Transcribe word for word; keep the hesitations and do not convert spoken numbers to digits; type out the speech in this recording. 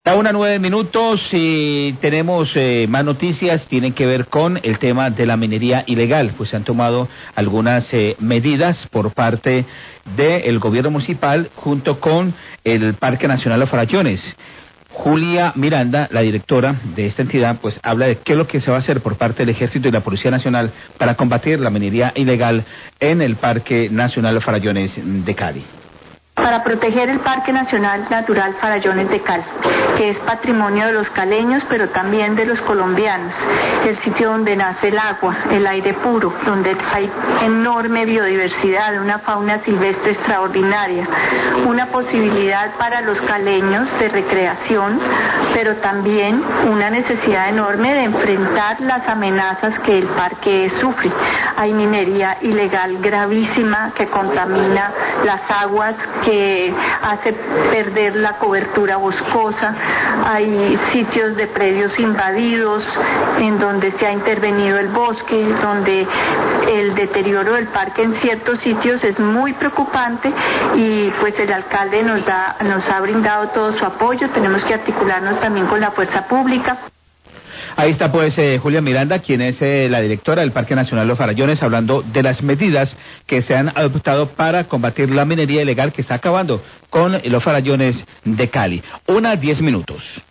A una nueve minutos y tenemos eh, más noticias, tienen que ver con el tema de la minería ilegal, pues se han tomado algunas eh, medidas por parte del gobierno municipal junto con el Parque Nacional Los Farallones. Julia Miranda, la directora de esta entidad, pues habla de qué es lo que se va a hacer por parte del Ejército y la Policía Nacional para combatir la minería ilegal en el Parque Nacional Los Farallones de Cali. Para proteger el Parque Nacional Natural Farallones de Cali, que es patrimonio de los caleños, pero también de los colombianos, el sitio donde nace el agua, el aire puro, donde hay enorme biodiversidad, una fauna silvestre extraordinaria, una posibilidad para los caleños de recreación, pero también una necesidad enorme de enfrentar las amenazas que el parque sufre. Hay minería ilegal gravísima que contamina las aguas, que que hace perder la cobertura boscosa, hay sitios de predios invadidos en donde se ha intervenido el bosque, donde el deterioro del parque en ciertos sitios es muy preocupante y pues el alcalde nos da, nos ha brindado todo su apoyo, tenemos que articularnos también con la fuerza pública. Ahí está pues eh, Julia Miranda, quien es eh, la directora del Parque Nacional Los Farallones, hablando de las medidas que se han adoptado para combatir la minería ilegal que está acabando con los farallones de Cali. Una diez minutos.